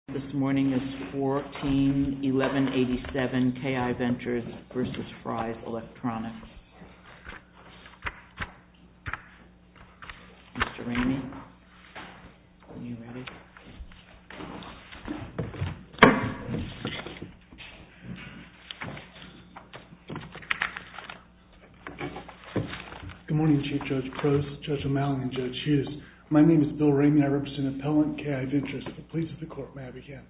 This morning is 14-1187 KI Ventures versus Fry's Electronics. Mr. Ramey, are you ready? Good morning, Chief Judge Prost, Judge O'Malley, and Judge Hughes. My name is Bill Ramey. I represent Appellant KI Ventures. Please, if the Court, may I begin?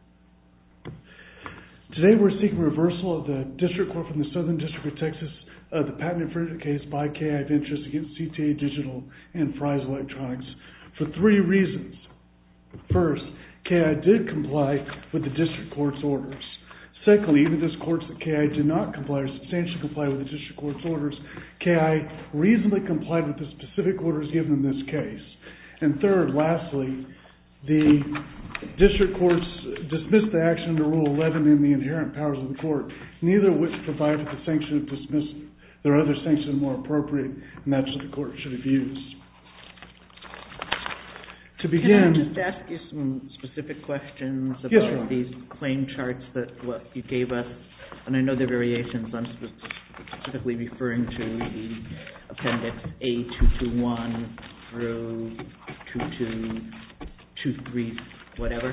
Today we're seeking reversal of the District Court from the Southern District of Texas of the patent infringement case by KI Ventures against CTA Digital and Fry's Electronics for three reasons. First, KI did comply with the District Court's orders. Secondly, even those courts that KI did not comply or substantially comply with the District Court's orders, KI reasonably complied with the specific orders given in this case. And third, lastly, the District Courts dismissed the action under Rule 11 in the inherent powers of the Court, neither of which provided the sanction of dismissal. There are other sanctions more appropriate, and that's what the Court should have used. To begin... Can I just ask you some specific questions about these claim charts that what you gave us? And I know the variations, I'm specifically referring to the Appendix A221 through 2223, whatever.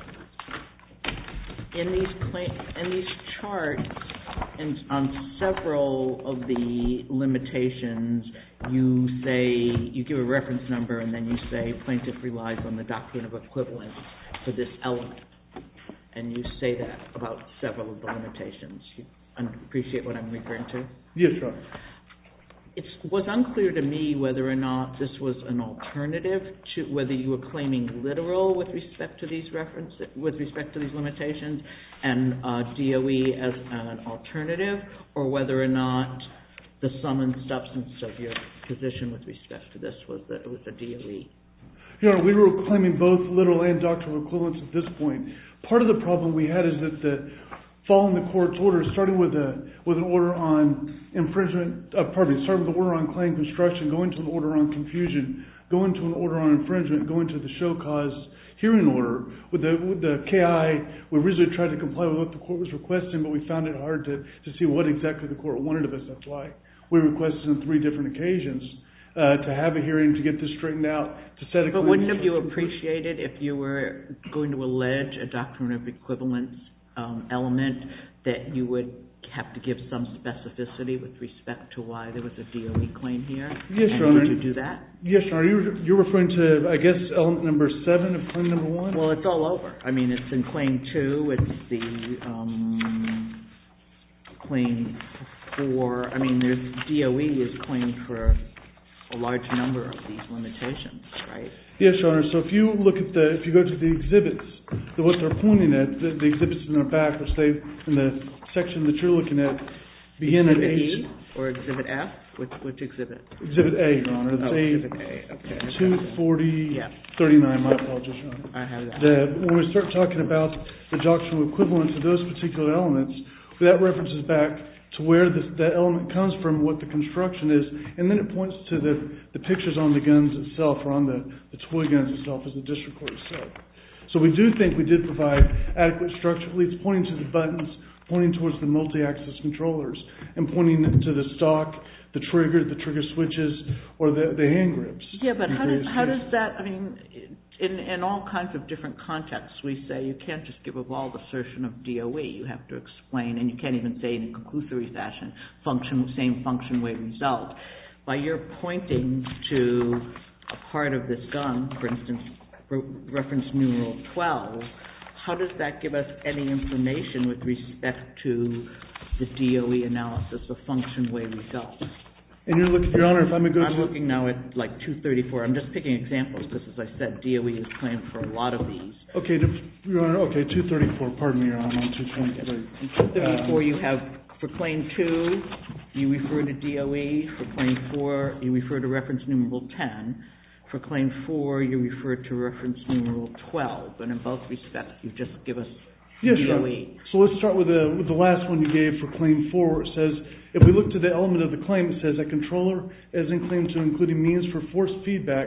In these charts, and on several of the limitations, you give a reference number and then you say plaintiff relies on the doctrine of equivalence for this element. And you say that about several of the limitations. You appreciate what I'm referring to? Yes, Your Honor. It was unclear to me whether or not this was an alternative to whether you were claiming literal with respect to these limitations and DOE as an alternative, or whether or not the sum and substance of your position with respect to this was that it was a DOE. Your Honor, we were claiming both literal and doctrinal equivalence at this point. Part of the problem we had is that following the Court's order, starting with an order on infringement, starting with the order on claim construction, going to an order on confusion, going to an order on infringement, going to the show cause hearing order. With the KI, we originally tried to comply with what the Court was requesting, but we found it hard to see what exactly the Court wanted of us. That's why we requested on 3 different occasions to have a hearing to get this straightened out, to set a claim. But wouldn't have you appreciated if you were going to allege a doctrine of equivalence element that you would have to give some specificity with respect to why there was a DOE claim here? Yes, Your Honor. Did you do that? Yes, Your Honor. You're referring to, I guess, element number 7 of claim number 1? Well, it's all over. I mean, it's in claim 2. It's the claim 4. I mean, there's DOE is claimed for a large number of these limitations, right? Yes, Your Honor. So if you look at if you go to the exhibits, what they're pointing at, the exhibits in their back, which they, in the section that you're looking at, begin at Exhibit E or Exhibit F? Which exhibit? Exhibit A, Your Honor. Exhibit A. Okay. 240-39. My apologies, Your Honor. I have that. When we start talking about the doctrinal equivalence of those particular elements, that references back to where that element comes from, what the construction is, and then it points to the pictures on the guns itself, or on the toy guns itself, as the District Court said. So we do think we did provide adequate structure, at least pointing to the buttons, pointing towards the multi-axis controllers, and pointing to the stock, the trigger switches, or the hand grips. Yeah, but how does that, I mean, in all kinds of different contexts, we say you can't just give a bald assertion of DOE. You have to explain, and you can't even say in a conclusory fashion, same function, way, result. By your pointing to a part of this gun, for instance, reference numeral 12, how does that give us any information with respect to the DOE analysis of function, way, result? And you're looking, Your Honor, if I'm going to go I'm looking now at like 234. I'm just picking examples because, as I said, DOE is claimed for a lot of these. Okay, Your Honor, 234. Pardon me, Your Honor, on 223. In 234, you have, for claim 2, you refer to DOE. For claim 4, you refer to reference numeral 10. For claim 4, you refer to reference numeral 12. And in both respects, you just give us Yes, DOE. sir. So let's start with the last one you gave for claim 4, where it says, if we look to the element of the claim, it says a controller is in claim 2, including means for force feedback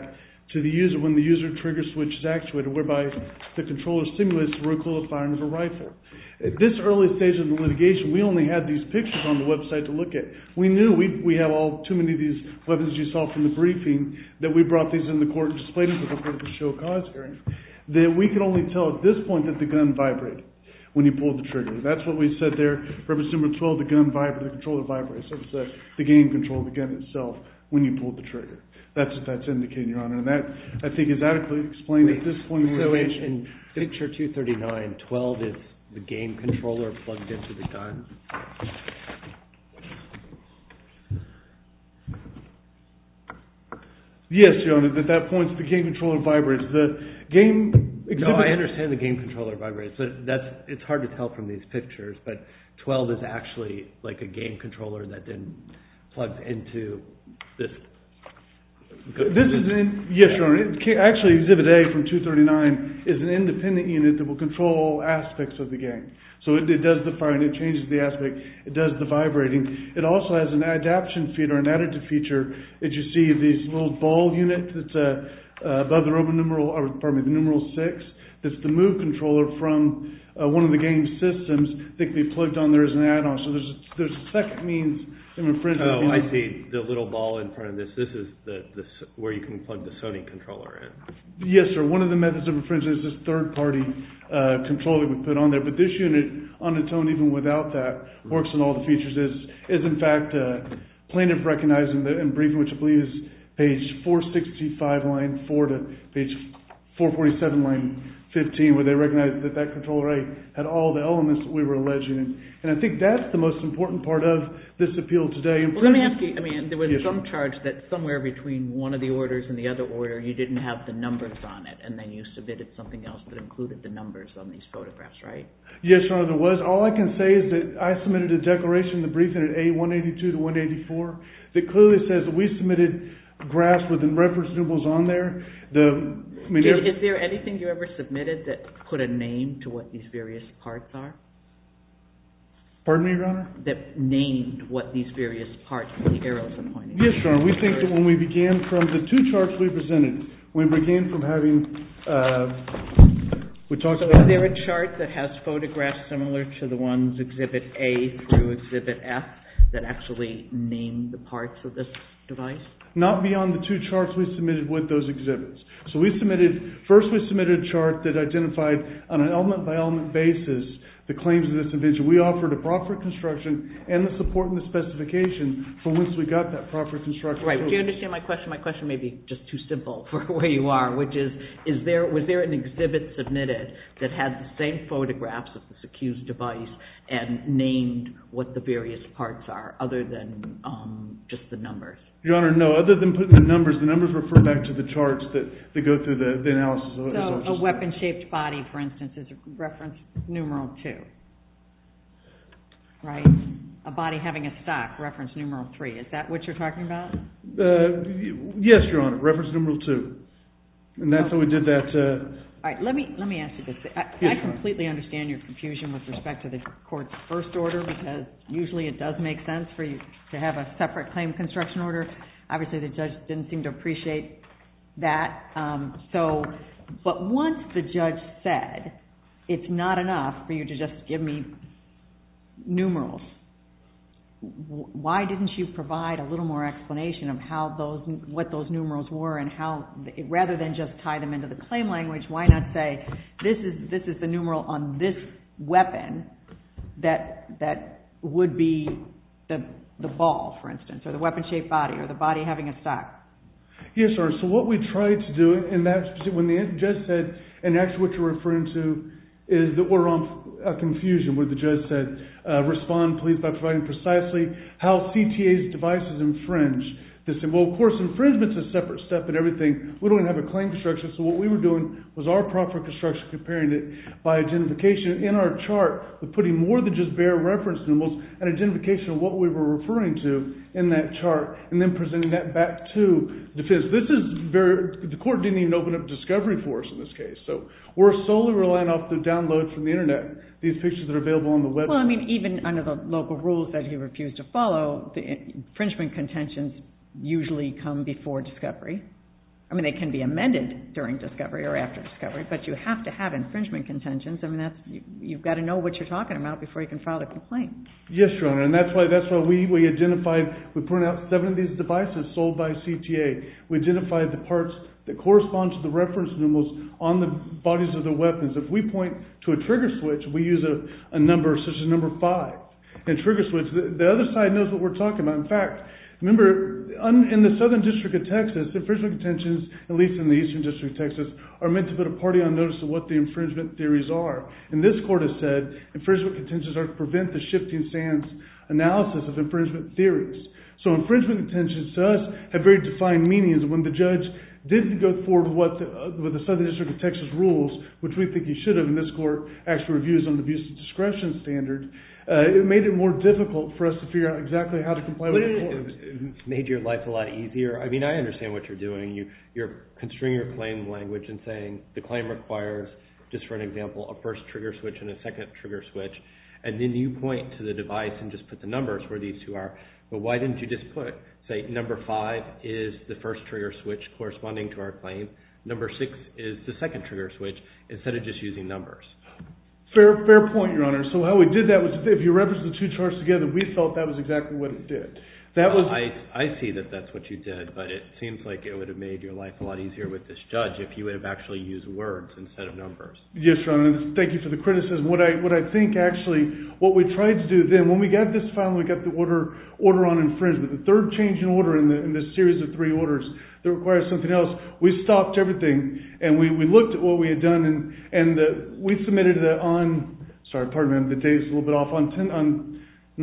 to the user when the user trigger switch is actuated, whereby the controller simulates the recoil of firing of a rifle. At this early stage of the litigation, we only had these pictures on the website to look at. We knew we have too many of these weapons you saw from the briefing that we brought these in the court and displayed them for the show cause hearing. That we could only tell at this point that the gun vibrated when you pulled the trigger. That's what we said there. Reference number 12, the gun vibrated, the controller vibrates. So it's the game control, the gun itself, when you pulled the trigger. That's what that's indicating, Your Honor. And that, I think, is adequately explained at this point in the litigation. So in picture 239, 12 is the game controller plugged into the gun? Yes, Your Honor. At that point, the game controller vibrates. The game exhibits... No, I understand the game controller vibrates, but it's hard to tell from these pictures, but 12 is actually like a game controller that then plugs into this... Yes, Your Honor. Actually, Exhibit A from 239 is an independent unit that will control all aspects of the game. So it does the firing, it changes the aspect, it does the vibrating. It also has an adaptation feature, an additive feature, that you see these little ball unit that's above the Roman numeral, the numeral 6. That's the move controller from one of the game systems that can be plugged on there as an add-on. So there's a second means of infringement. Oh, I see. The little ball in front of this. This is the where you can plug the Sony controller in. Yes, sir. One of the methods of infringement is this third-party controller we put on there. But this unit, on its own, even without that, works on all the features. Is in fact plaintiff recognized in briefing, which I believe is page 465, line 4 to page 447, line 15, where they recognized that controller A had all the elements that we were alleging. And I think that's the most important part of this appeal today. Well, let me ask you, there was some charge that somewhere between one of the orders and the other order, you didn't have the numbers on it, and then you submitted something else that included the numbers on these photographs, right? Yes, Your Honor, there was. All I can say is that I submitted a declaration in the briefing at A182 to 184 that clearly says that we submitted graphs with the reference numerals on there. Is there anything you ever submitted that put a name to what these various parts are? Pardon me, Your Honor? That named what these various parts of the arrows are pointing to? Yes, Your Honor. We think that when we began from the two charts we presented, we began from having, we talked about... Is there a chart that has photographs similar to the ones Exhibit A through Exhibit F that actually name the parts of this device? Not beyond the two charts we submitted with those exhibits. So first we submitted a chart that identified on an element-by-element basis the claims of this invention. We offered a proper construction and the support and the specification for once we got that proper construction. Right. Do you understand my question? My question may be just too simple for where you are, which is was there an exhibit submitted that had the same photographs of this accused device and named what the various parts are, other than just the numbers? Your Honor, no. Other than putting the numbers refer back to the charts that go through the analysis. So a weapon-shaped body, for instance, is reference numeral 2, right? A body having a stock, reference numeral 3. Is that what you're talking about? Yes, Your Honor, reference numeral 2. And that's how we did that. All right, let me ask you this. I completely understand your confusion with respect to the court's first order, because usually it does make sense for you to have a separate claim construction order. Obviously, the judge didn't seem to appreciate that. But once the judge said it's not enough for you to just give me numerals, why didn't you provide a little more explanation of what those numerals were, and how, rather than just tie them into the claim language, why not say this is the numeral on this weapon that would be the ball, for instance, or the weapon-shaped body, or the body having a stock? Yes, sir. So what we tried to do, and that's when the judge said, and actually what you're referring to, is that we're on a confusion where the judge said, respond please by providing precisely how CTA's devices infringe. They said, well, of course, infringement's a separate step in everything. We don't have a claim construction, so what we were doing was our proper construction, comparing it by identification in our chart, with putting more than just bare reference numerals, and identification of what we were referring to in that chart, and then presenting that back to defense. The court didn't even open up discovery for us in this case, so we're solely relying off the download from the internet, these pictures that are available on the website. Well, even under the local rules that he refused to follow, the infringement contentions usually come before discovery. I mean, they can be amended during discovery or after discovery, but you have to have infringement contentions. I mean, you've got to know what you're talking about before you can file the complaint. Yes, Your Honor, and that's why we identified, we pointed out 7 of these devices sold by CTA. We identified the parts that correspond to the reference numerals on the bodies of the weapons. If we point to a trigger switch, we use a number such as number 5. And trigger switch, the other side knows what we're talking about. In fact, remember, in the Southern District of Texas, infringement contentions, at least in the Eastern District of Texas, are meant to put a party on notice of what the infringement theories are. And this court has said infringement contentions are to prevent the shifting sands analysis of infringement theories. So infringement contentions to us have very defined meanings. When the judge didn't go forward with the Southern District of Texas rules, which we think he should have, and this court actually reviews on the abuse of discretion standard, it made it more difficult for us to figure out exactly how to comply with the court. It made your life a lot easier. I mean, I understand what you're doing. You're construing your claim language and saying the claim requires, just for an example, a first trigger switch and a second trigger switch, and then you point to the device and just put the numbers where these two are. But why didn't you just say number 5 is the first trigger switch corresponding to our claim, number 6 is the second trigger switch, instead of just using numbers? Fair point, Your Honor. So how we did that was, if you reference the two charts together, we felt that was exactly what it did. I see that that's what you did, but it seems like it would have made your life a lot easier with this judge if you would have actually used words instead of numbers. Yes, Your Honor. Thank you for the criticism. What I think actually, what we tried to do then, when we got this file, we got the order on infringement, the third change in order in this series of 3 orders that requires something else, we stopped everything and we looked at what we had done and we submitted it on, the date's a little bit off, on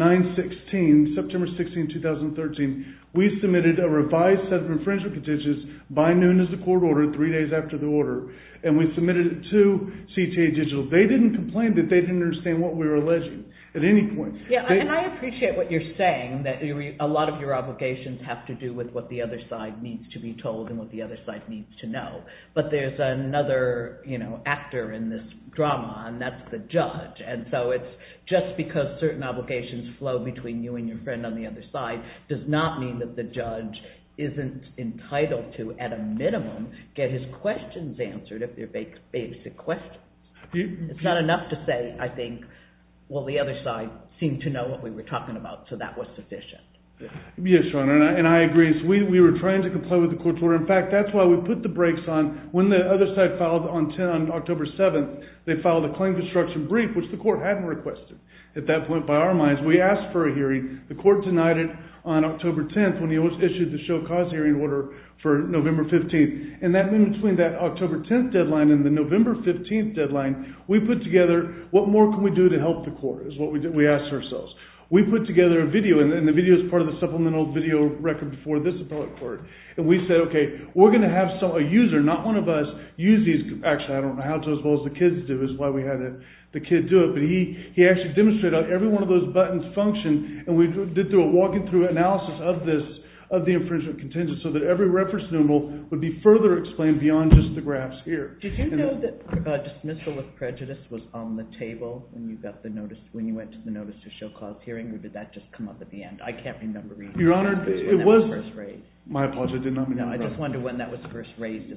9/16, September 16, 2013, we submitted a revised set of infringement contentions by noon as the court ordered, 3 days after the order, and we submitted it to CTA Digital. They didn't complain that they didn't understand what we were alleging at any point. Yeah, and I appreciate what you're saying, that a lot of your obligations have to do with what the other side needs to be told and what the other side needs to know. But there's another, actor in this drama, and that's the judge. And so it's just because certain obligations flow between you and your friend on the other side does not mean that the judge isn't entitled to, at a minimum, get his questions answered if they're basic questions. It's not enough to say, I think, well, the other side seemed to know what we were talking about, so that was sufficient. Yes, Your Honor, and I agree. So we were trying to comply with the court's order. In fact, that's why we put the brakes on. When the other side filed on October 7th, they filed a claim construction brief, which the court hadn't requested. At that point, by our minds, we asked for a hearing. The court denied it on October 10th when he issued the show cause hearing order for November 15th. And that in between that October 10th deadline and the November 15th deadline, we put together what more can we do to help the court, is what we did. We asked ourselves. We put together a video, and the video is part of the supplemental video record before this appellate court. And we said, okay, we're going to have a user, not one of us, use these. Actually, I don't know how to as well as the kids do, is why we had the kid do it. But he actually demonstrated how every one of those buttons function, and we did through a walking through analysis of the infringement contingent so that every reference numeral would be further explained beyond just the graphs here. Did you know that dismissal with prejudice was on the table when you got the notice, when you went to the notice to show cause hearing, or did that just come up at the end? I can't remember reading. Your Honor, it was first raised. My apologies, I did not mean I just wonder when that was first raised.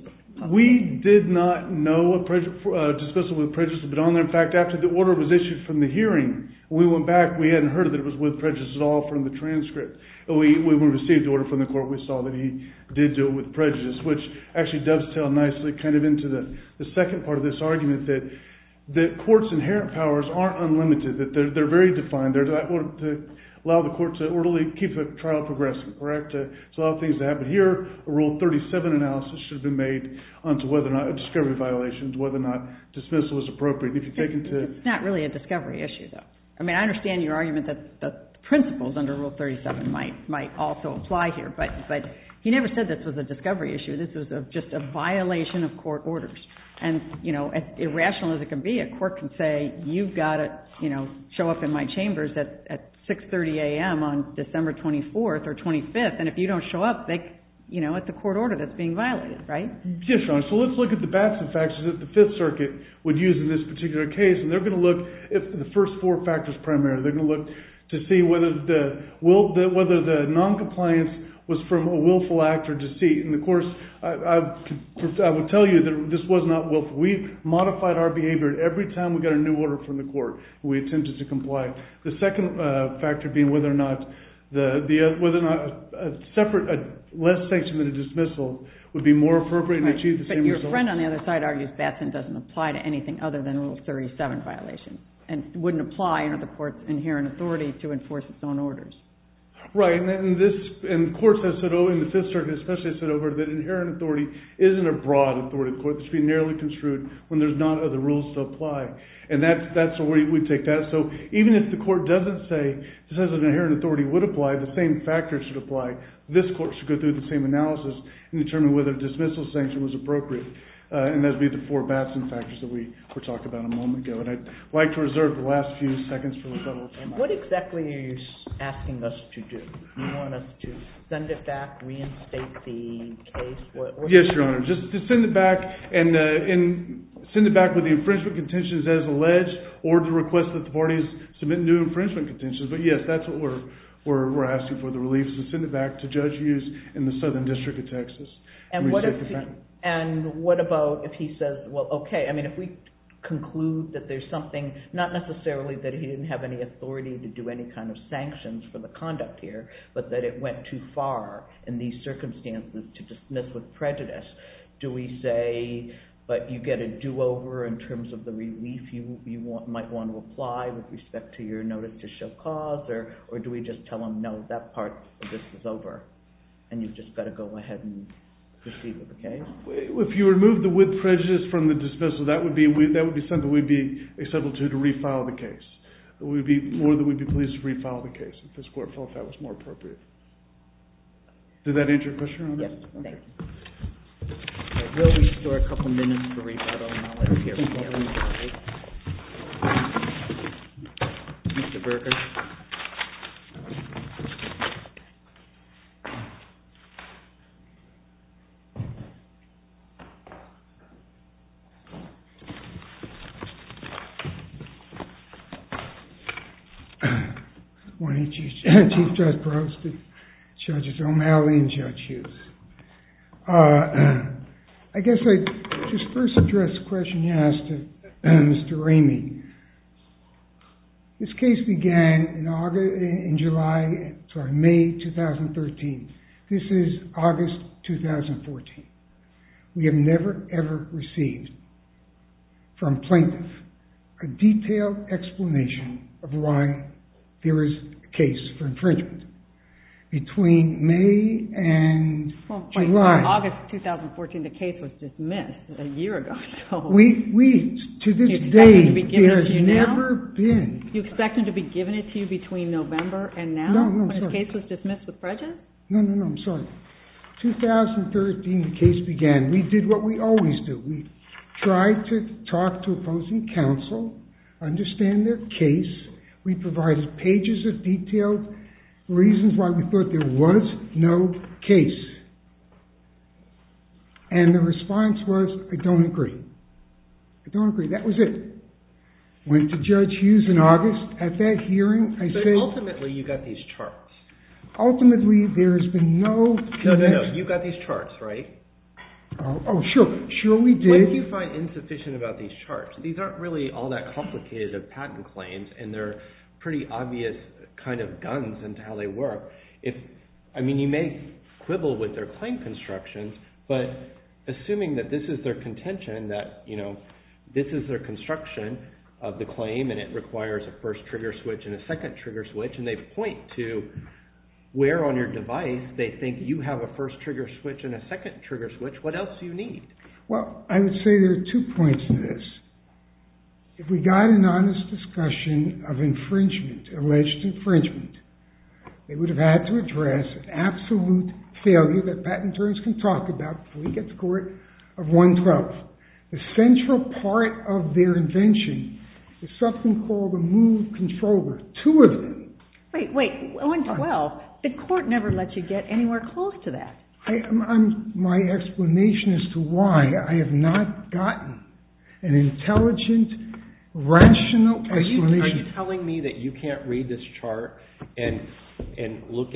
We did not know a dismissal with prejudice had been on there. In fact, after the order was issued from the hearing, we went back, we hadn't heard that it was with prejudice at all from the transcript. When we received the order from the court, we saw that he did do it with prejudice, which actually dovetailed nicely kind of into the second part of this argument that courts' inherent powers aren't unlimited, that they're very defined. They're to allow the court to orderly keep the trial progressing, correct? To allow things to happen. Here, a Rule 37 analysis should have been made onto whether or not a discovery violations, whether or not dismissal was appropriate. If you take into... It's not really a discovery issue, though. I mean, I understand your argument that the principles under Rule 37 might also apply here, but he never said this was a discovery issue. This was just a violation of court orders. And, as irrational as it can be, a court can say, you've got to, show up in my chambers at 6:30 a.m. on December 24th or 25th, and if you don't show up, it's a court order that's being violated, right? Yes, Your Honor. So let's look at the Batson factors that the Fifth Circuit would use in this particular case, and they're going to look at the first 4 factors primarily. They're going to look to see whether the noncompliance was from a willful act or deceit. And of course, I will tell you that this was not willful. We modified our behavior every time we got a new order from the court. We attempted to comply. The second factor being whether or not a less sanction than a dismissal would be more appropriate and achieve the same result. But your friend on the other side argues Batson doesn't apply to anything other than Rule 37 violations and wouldn't apply under the court's inherent authority to enforce its own orders. Right, and courts have said over, in the Fifth Circuit especially, said over that inherent authority isn't a broad authority. The court should be narrowly construed when there's not other rules to apply. And that's where we take that. So even if the court doesn't say this has an inherent authority would apply, the same factors should apply. This court should go through the same analysis and determine whether a dismissal sanction was appropriate. And that would be the 4 Batson factors that we were talking about a moment ago. And I'd like to reserve the last few seconds for rebuttal. What exactly are you asking us to do? You want us to send it back, reinstate the case? Yes, Your Honor. Just to send it back and send it back with the infringement contentions as alleged, or to request that the parties submit new infringement contentions. But yes, that's what we're asking for, the relief, is to send it back to Judge Hughes in the Southern District of Texas. And what about if he says, well, okay, I mean, if we conclude that there's something, not necessarily that he didn't have any authority to do any kind of sanctions for the conduct here, but that it went too far in these circumstances to dismiss with prejudice, do we say, but you get a do-over in terms of the relief you might want to apply with respect to your notice to show cause, or do we just tell him, no, that part of this is over, and you've just got to go ahead and proceed with the case? If you remove the with prejudice from the dismissal, that would be something we'd be acceptable to refile the case. We'd be pleased to refile the case if this court felt that was more appropriate. Did that answer your question, Your Honor? Yes, thank you. Okay, we'll restore a couple minutes for rebuttal, and I'll let you hear from the other side. Mr. Berger. Morning, Chief Judge Brosted, Judges O'Malley and Judge Hughes. I guess I'd just first address the question you asked to Mr. Ramey. This case began in May 2013. This is August 2014. We have never, ever received from plaintiff a detailed explanation of why there is a case for infringement. Between May and July. August 2014, the case was dismissed a year ago. So we to this day, there has never been. You expect him to be giving it to you between November and now? No, when his case was dismissed with prejudice? No, I'm sorry. 2013, the case began. We did what we always do. We tried to talk to opposing counsel, understand their case. We provided pages of detailed reasons why we thought there was no case. And the response was, I don't agree. I don't agree. That was it. Went to Judge Hughes in August. At that hearing, I said... But ultimately, you got these charts. Ultimately, there has been no... No. You got these charts, right? Oh, sure we did. What do you find insufficient about these charts? These aren't really all that complicated of patent claims, and they're pretty obvious kind of guns into how they work. You may quibble with their claim constructions, but assuming that this is their contention, that this is their construction of the claim, and it requires a first trigger switch and a second trigger switch, and they point to where on your device they think you have a first trigger switch and a second trigger switch, what else do you need? Well, I would say there are 2 points to this. If we got an honest discussion of infringement, alleged infringement, they would have had to address an absolute failure that patent attorneys can talk about before we get to court of 112. The central part of their invention is something called a move controller. 2 of them. Wait, 112? The court never let you get anywhere close to that. My explanation as to why I have not gotten an intelligent, rational explanation. Are you telling me that you can't read this chart and look at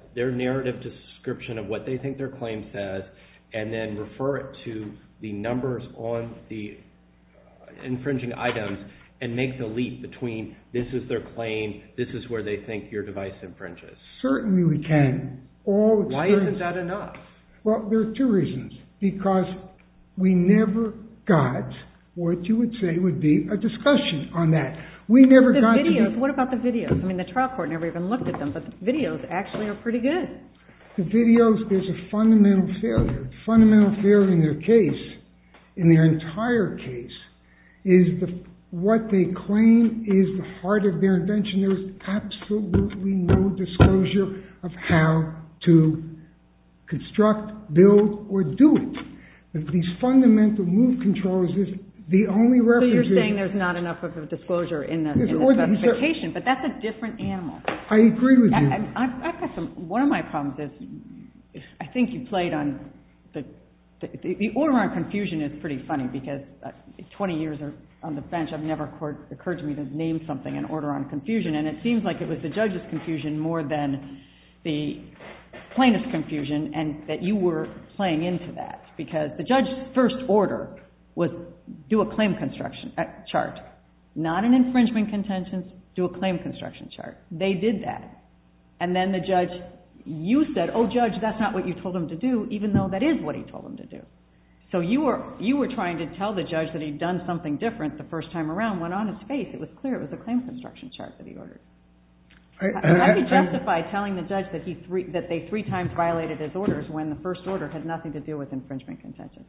their narrative description of what they think their claim says and then refer it to the numbers on the infringing items and make the leap between this is their claim, this is where they think your device infringes? Certainly we can. Why isn't that enough? Well, there are two reasons. Because we never got what you would say would be a discussion on that. We never got the videos. What about the videos? I mean, the trial court never even looked at them, but the videos actually are pretty good. The videos, there's a fundamental failure. The fundamental failure in their case, in their entire case, is what they claim is the heart of their invention. There is absolutely no disclosure of how to construct, build, or do it. These fundamental move controllers is the only reference. So you're saying there's not enough of a disclosure in the specification, but that's a different animal. I agree with you. I've got one of my problems is I think you played on the order on confusion is pretty funny because 20 years on the bench, I've never occurred to me to name something an order on confusion, and it seems like it was the judge's confusion more than the plaintiff's confusion, and that you were playing into that because the judge's first order was do a claim construction chart, not an infringement contentions, do a claim construction chart. They did that. And then the judge, you said, oh, judge, that's not what you told him to do, even though that is what he told him to do. So you were trying to tell the judge that he'd done something different the first time around, when on his face it was clear it was a claim construction chart that he ordered. How do you justify telling the judge that they 3 times violated his orders when the first order had nothing to do with infringement contentions?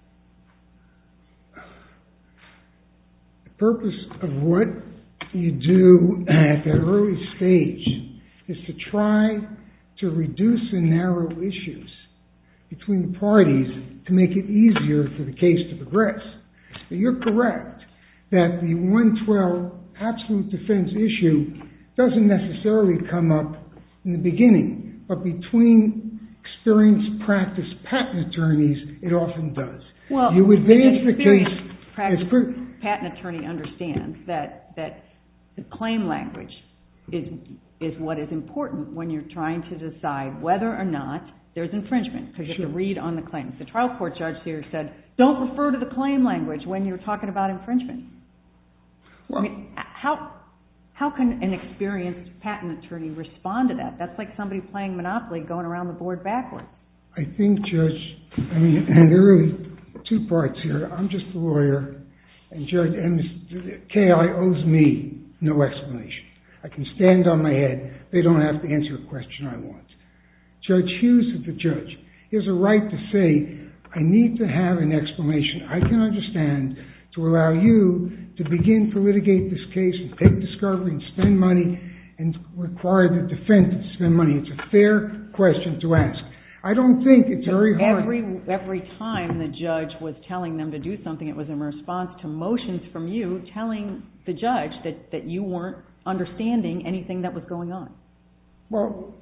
The purpose of what you do at that early stage is to try to reduce and narrow issues between the parties to make it easier for the case to progress. But you're correct that the 112 absolute defense issue doesn't necessarily come up in the beginning, but between experienced practice patent attorneys, it often does. Well, you advance the case practice patent attorney understands that the claim language is what is important when you're trying to decide whether or not there's infringement, because you have to read on the claims. The trial court judge here said, don't refer to the claim language when you're talking about infringement. Well, I mean, how can an experienced patent attorney respond to that? That's like somebody playing Monopoly going around the board backwards. I think, Judge, and there are really 2 parts here. I'm just a lawyer, and Judge, and KI owes me no explanation. I can stand on my head. They don't have to answer a question I want. Judge Hughes is the judge. He has a right to say, I need to have an explanation I can understand to allow you to begin to litigate this case and take discovery and spend money and require the defendant to spend money. It's a fair question to ask. I don't think it's very hard. Every time the judge was telling them to do something, it was in response to motions from you telling the judge that you weren't understanding anything that was going on. Well,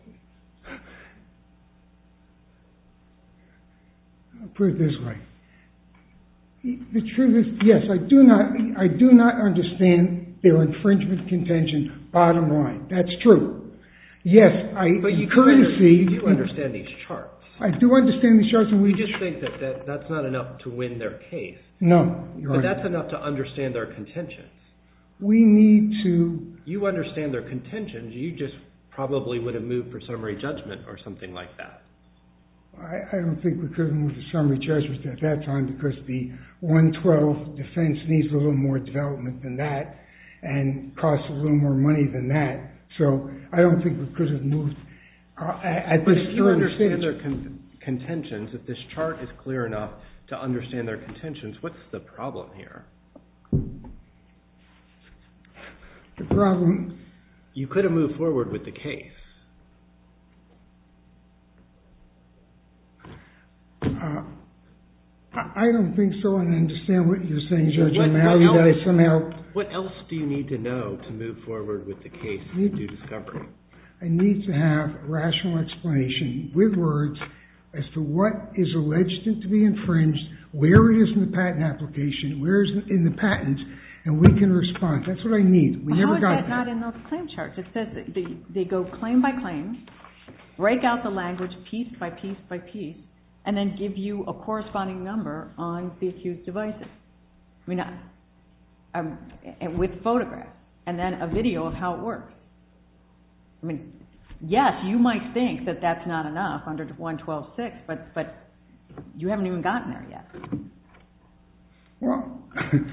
I'll put it this way. The truth is, yes, I do not understand their infringement contention, bottom line. That's true. Yes, but you do understand these charts. I do understand these charts. And we just think that that's not enough to win their case. No. But that's enough to understand their contentions. We need to... You understand their contentions. You just probably would have moved for summary judgment or something like that. I don't think we could have moved to summary judgment at that time because the 112 defense needs a little more development than that and costs a little more money than that. So I don't think we could have moved at this But if you understand their contentions, if this chart is clear enough to understand their contentions, what's the problem here? The problem... You could have moved forward with the case. I don't think so, and I understand what you're saying, Judge O'Malley. What else do you need to know to move forward with the case to do discovery? I need to have a rational explanation with words as to what is alleged to be infringed, where it is in the patent application, where it is in the patent, and we can respond. That's what I need. How is that not in those claim charts? It says that they go claim by claim, break out the language piece by piece by piece, and then give you a corresponding number on the accused devices. I mean, with photographs, and then a video of how it works. I mean, yes, you might think that that's not enough under 112.6, but you haven't even gotten there yet. Well,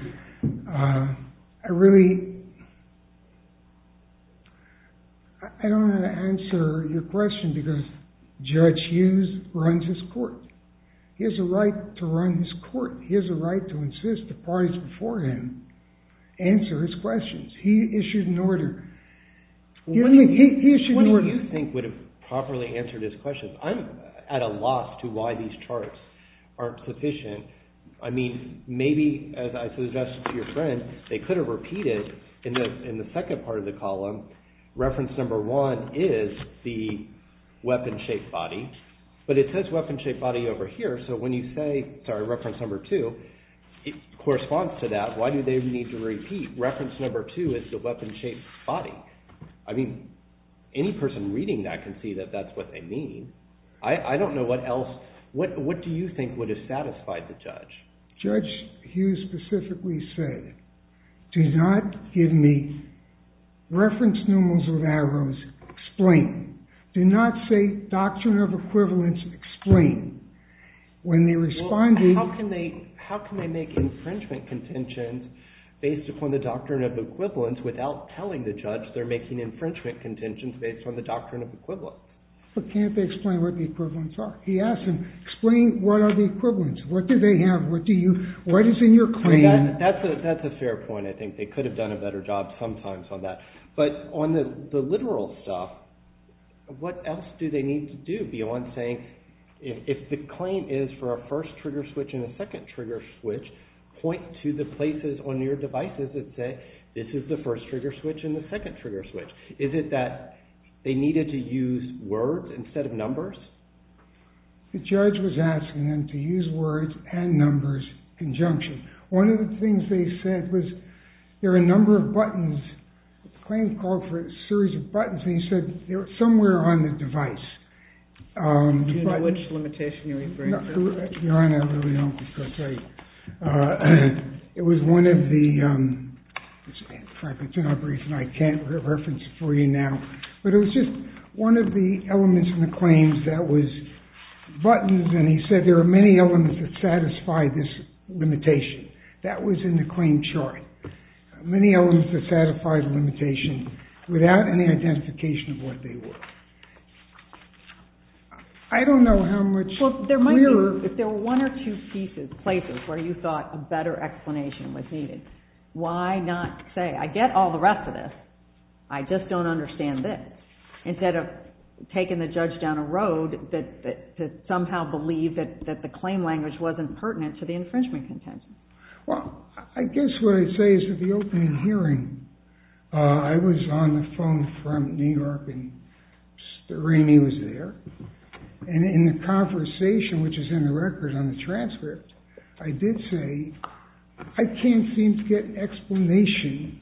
I don't know how to answer your question because Judge Hughes runs his court. He has a right to run his court. He has a right to insist the parties before him answer his questions. He issued an order. What do you think would have properly answered his questions? I'm at a loss to why these charts aren't sufficient. I mean, maybe, as I suggested to your friend, they could have repeated in the second part of the column, reference number 1 is the weapon-shaped body, but it says weapon-shaped body over here, so when you say, reference number 2, it corresponds to that. Why do they need to repeat? Reference number 2 is the weapon-shaped body. I mean, any person reading that can see that that's what they mean. I don't know what else. What do you think would have satisfied the judge? Judge Hughes specifically said, do not give me reference numerals with arrows, explain. Do not say doctrine of equivalence, explain. When they responded... Well, how can they make infringement contentions based upon the doctrine of equivalence without telling the judge they're making infringement contentions based on the doctrine of equivalence? But can't they explain what the equivalents are? He asked them, explain what are the equivalents. What do they have? What is in your claim? Well, that's a fair point. I think they could have done a better job sometimes on that. But on the literal stuff, what else do they need to do beyond saying, if the claim is for a first trigger switch and a second trigger switch, point to the places on your devices that say, this is the first trigger switch and the second trigger switch. Is it that they needed to use words instead of numbers? The judge was asking them to use words and numbers in conjunction. One of the things they said was there are a number of buttons. The claim called for a series of buttons, and he said they were somewhere on the device. Do you know which limitation you're referring to? Your Honor, I really don't, because it was one of the... it's in our brief, and I can't reference it for you now. But it was just one of the elements in the claims that was buttons, and he said there are many elements that satisfy this limitation. That was in the claim chart. Many elements that satisfy the limitation without any identification of what they were. I don't know how much clearer... If there were one or two places where you thought a better explanation was needed, why not say, I get all the rest of this, I just don't understand this, instead of taking the judge down a road that somehow believe that the claim language wasn't pertinent to the infringement contention? Well, I guess what I'd say is at the opening hearing, I was on the phone from New York, and Mr. Ramey was there, and in the conversation, which is in the record on the transcript, I did say, I can't seem to get an explanation,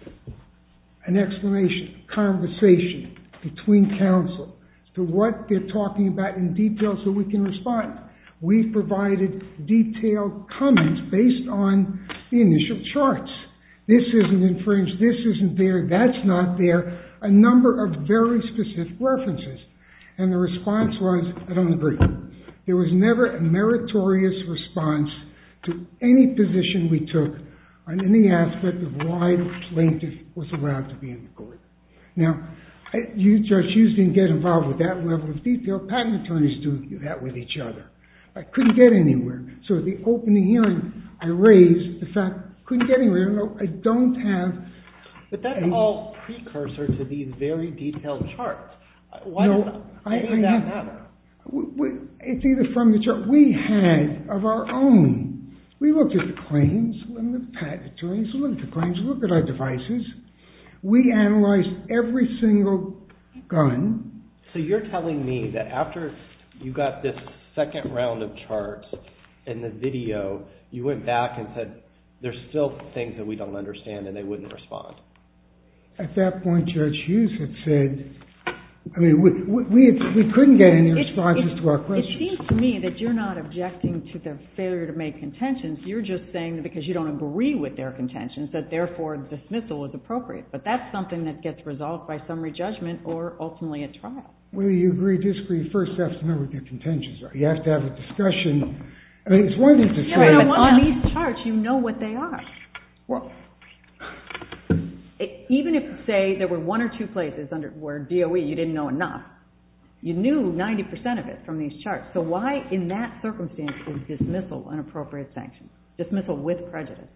conversation between counsel to what they're talking about in detail so we can respond. We've provided detailed comments based on the initial charts. This isn't infringed, this isn't there, that's not there, a number of very specific references. And the response was, I don't agree. There was never a meritorious response to any position we took on any aspect of why the plaintiff was allowed to be in the court. Now, Judge Hughes didn't get involved with that level of detail. Patent attorneys do that with each other. I couldn't get anywhere. So at the opening hearing, I raised the fact I couldn't get anywhere. I don't have... But that's all precursor to these very detailed charts. Why does any of that matter? It's either from the chart. We had of our own. We looked at the claims, and the patent attorneys looked at the claims, looked at our devices. We analyzed every single gun. So you're telling me that after you got this second round of charts and the video, you went back and said, there's still things that we don't understand, and they wouldn't respond? At that point, Judge Hughes had said, I mean, we couldn't get any responses to our questions. It seems to me that you're not objecting to their failure to make contentions. You're just saying that because you don't agree with their contentions, that therefore dismissal is appropriate. But that's something that gets resolved by summary judgment or ultimately at trial. Whether you agree or disagree, first you have to know what your contentions are. You have to have a discussion. I mean, it's one thing to say... But on these charts, you know what they are. Well... Even if, say, there were one or two places where DOE you didn't know enough, you knew 90% of it from these charts. So why, in that circumstance, is dismissal an appropriate sanction? Dismissal with prejudice.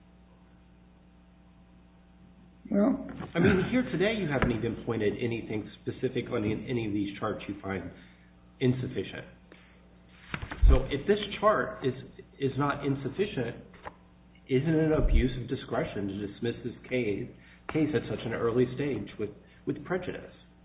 Well... I mean, here today you haven't even pointed anything specific on any of these charts you find insufficient. So if this chart is not insufficient, isn't it an abuse of discretion to dismiss this case at such an early stage with prejudice?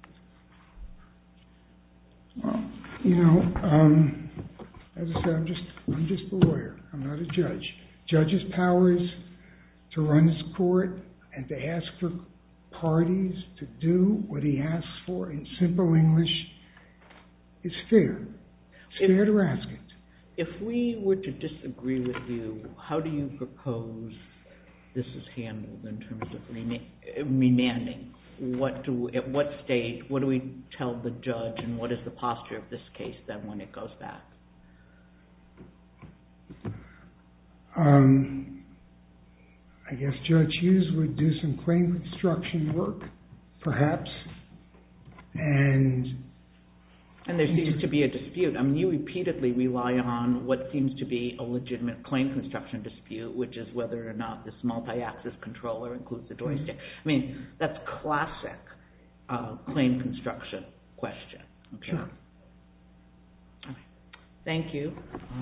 Well, you know, as I said, I'm just a lawyer. I'm not a judge. Judge's powers to run his court and to ask for parties to do what he asks for in simple English is fair. It's fair to ask it. If we were to disagree with you, how do you propose this is handled in terms of remanding? At what stage, what do we tell the judge, and what is the posture of this case then when it goes back? I guess Judge Hughes would do some claim construction work, perhaps, and there seems to be a dispute. I mean, you repeatedly rely on what seems to be a legitimate claim construction dispute, which is whether or not this multi-axis controller includes the joystick. I mean, that's classic claim construction question. Okay. Sure. Okay. Thank you.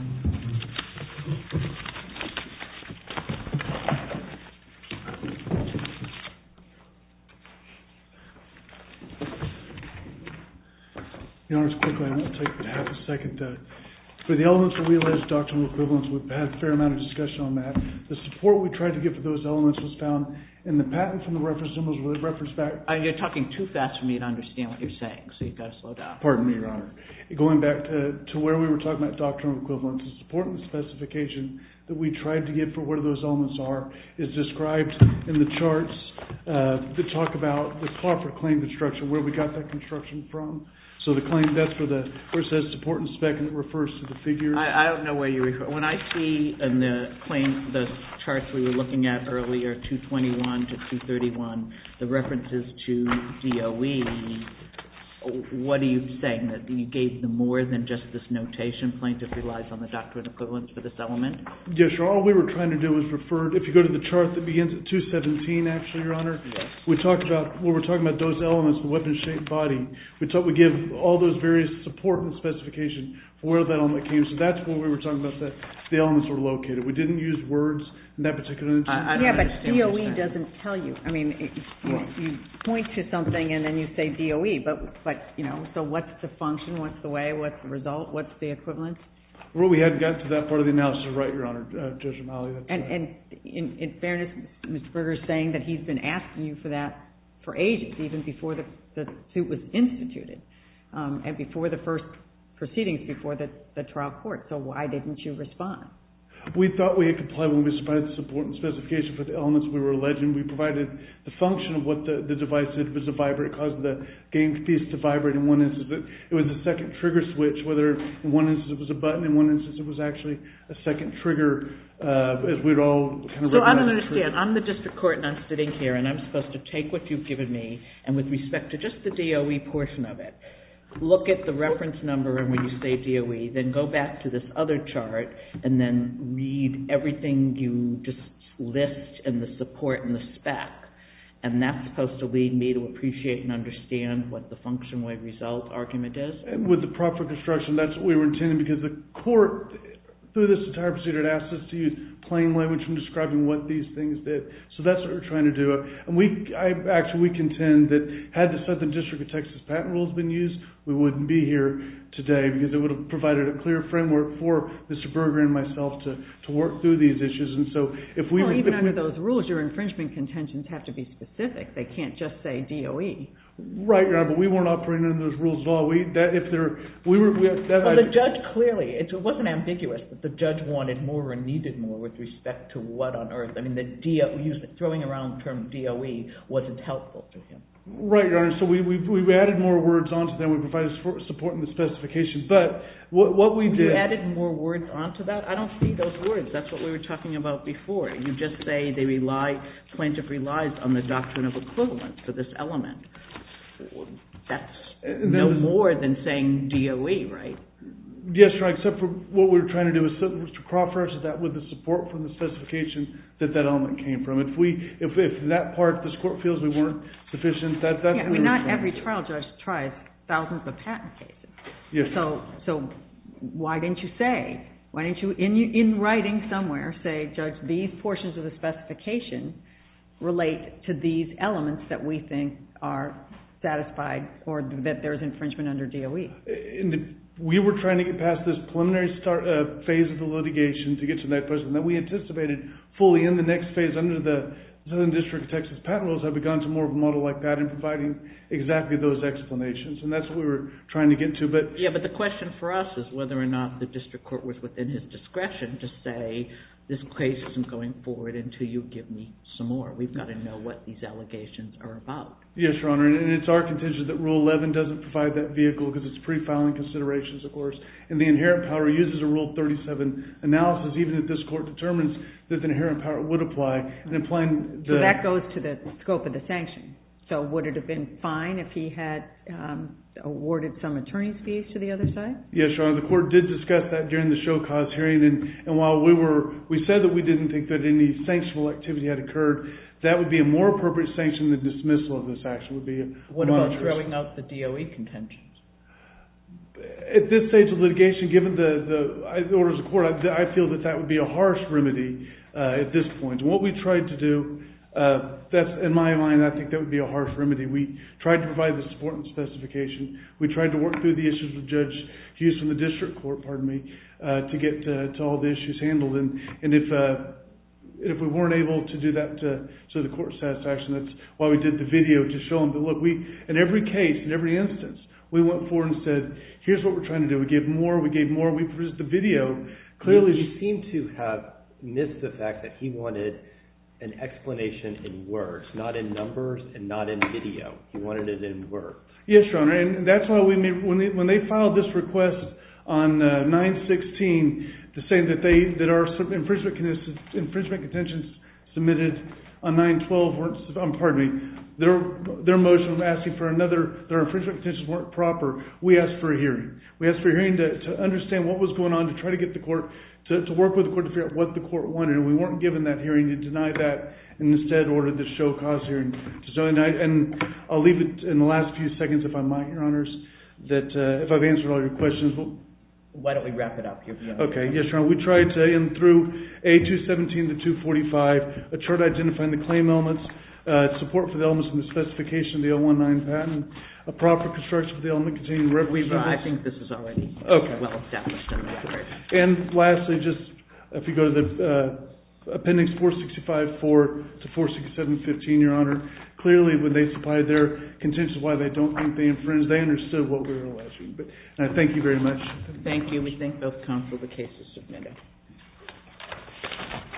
Your Honor, quickly, I won't take but half a second. For the elements of realized doctrinal equivalence, we've had a fair amount of discussion on that. The support we tried to give for those elements was found in the patent from the reference symbols with reference back. You're talking too fast for me to understand what you're saying, so you've got to slow down. Pardon me, Your Honor. Going back to where we were talking about doctrinal equivalence, the support and the specification that we tried to give for where those elements are is described in the charts that talk about the proper claim construction, where we got that construction from. So the claim, that's where it says support and spec, and it refers to the figures. I don't know where you refer. When I see in the claim, the charts we were looking at earlier, 221 to 231, the references to DOE, what are you saying? That you gave them more than just this notation? Plaintiff relies on the doctrine of equivalence for this element? Yes, Your Honor. All we were trying to do was refer, if you go to the chart that begins at 217, actually, Your Honor, yes. We talk about, when we're talking about those elements, the weapon-shaped body, we give all those various support and specification for where that element came. So that's where we were talking about the elements were located. We didn't use words in that particular instance. Yeah, but DOE doesn't tell you. I mean, you point to something and then you say DOE, but you know, so what's the function, what's the way, what's the result, what's the equivalence? Well, we hadn't gotten to that part of the analysis, right, Your Honor, Judge O'Malley. And in fairness, Mr. Berger is saying that he's been asking you for that for ages, even before the suit was instituted, and before the first proceedings before the trial court. So why didn't you respond? We thought we had complied when we provided the support and specification for the elements we were alleging. We provided the function of what the device did was to vibrate. It caused the game piece to vibrate in one instance. It was a second trigger switch, whether in one instance it was a button, in one instance it was actually a second trigger, as we'd all kind of recognize. So I don't understand. I'm the district court and I'm sitting here and I'm supposed to take what you've given me and with respect to just the DOE portion of it, look at the reference number and when you say DOE, then go back to this other chart and then read everything you just list in the support and the spec. And that's supposed to lead me to appreciate and understand what the function, way, result argument is? And with the proper construction, that's what we were intending, because the court, through this entire procedure, it asked us to use plain language from describing what these things did. So that's what we're trying to do. And we contend that had the Southern District of Texas patent rules been used, we wouldn't be here today, because it would have provided a clear framework for Mr. Berger and myself to work through these issues. And so if we... Well, even under those rules, your infringement contentions have to be specific. They can't just say DOE. Right, Your Honor, but we weren't operating under those rules at all. The judge clearly, it wasn't ambiguous, but the judge wanted more or needed more with respect to what on earth. I mean, throwing around the term DOE wasn't helpful to him. Right, Your Honor, so we added more words onto them. We provided support in the specification, but what we did... You added more words onto that? I don't see those words. That's what we were talking about before. You just say plaintiff relies on the doctrine of equivalence for this element. That's no more than saying DOE, right? Yes, Your Honor, except for what we were trying to do was to cross-reference that with the support from the specification that element came from. If that part this court feels we weren't sufficient, that's what we were not trying every to do. trial judge tries thousands of patent cases. Yes. So why didn't you in writing somewhere say, Judge, these portions of the specification relate to these elements that we think are satisfied or that there's infringement under DOE? We were trying to get past this preliminary phase of the litigation to get to that question. Then we anticipated fully in the next phase under the Southern District of Texas patent rules have begun to more of a model like that in providing exactly those explanations. And that's what we were trying to get to. But the question for us is whether or not the district court was within his discretion to say this case isn't going forward until you give me some more. We've got to know what these allegations are about. Yes, Your Honor, and it's our contention that Rule 11 doesn't provide that vehicle because it's pre-filing considerations, of course. And the inherent power uses a Rule 37 analysis, even if this court determines that the inherent power would apply. And applying so that goes to the scope of the sanction. So would it have been fine if he had awarded some attorney's fees to the other side? Yes, Your Honor. The court did discuss that during the show cause hearing, and while we said that we didn't think that any sanctionable activity had occurred, that would be a more appropriate sanction than dismissal of this action would be. What about throwing out the DOE contentions? At this stage of litigation, given the orders of court, I feel that would be a harsh remedy at this point. And what we tried to do, that's in my mind, I think that would be a harsh remedy. We tried to provide the support and specification. We tried to work through the issues with Judge Hughes from the district court, to get to all the issues handled. And if we weren't able to do that to the court's satisfaction, that's why we did the video to show them that, look, in every case, in every instance, we went forward and said, here's what we're trying to do. We gave more, we produced the video. Clearly, you seem to have missed the fact that he wanted an explanation in words, not in numbers and not in video. He wanted it in words. Yes, Your Honor, and that's why when they filed this request on 9/16 to say that our infringement contentions submitted on 9/12 weren't, their motion asking for their infringement contentions weren't proper, we asked for a hearing. We asked for a hearing to understand what was going on, to try to get the court, to work with the court to figure out what the court wanted, and we weren't given that hearing. To deny that and instead ordered the show cause hearing. And I'll leave it in the last few seconds, if I might, Your Honors, that if I've answered all your questions. Why don't we wrap it up here? Okay, yes, Your Honor. We tried to, through A217 to 245, a chart identifying the claim elements, support for the elements in the specification of the 019 patent, a proper construction of the element containing representative. I think this is already well established in the record. And lastly, just if you go to the Appendix 465-4 to 467-15, Your Honor, clearly when they supplied their contentions why they don't think they infringed, they understood what we were alleging. And I thank you very much. Thank you. We thank both counsel. The case is submitted.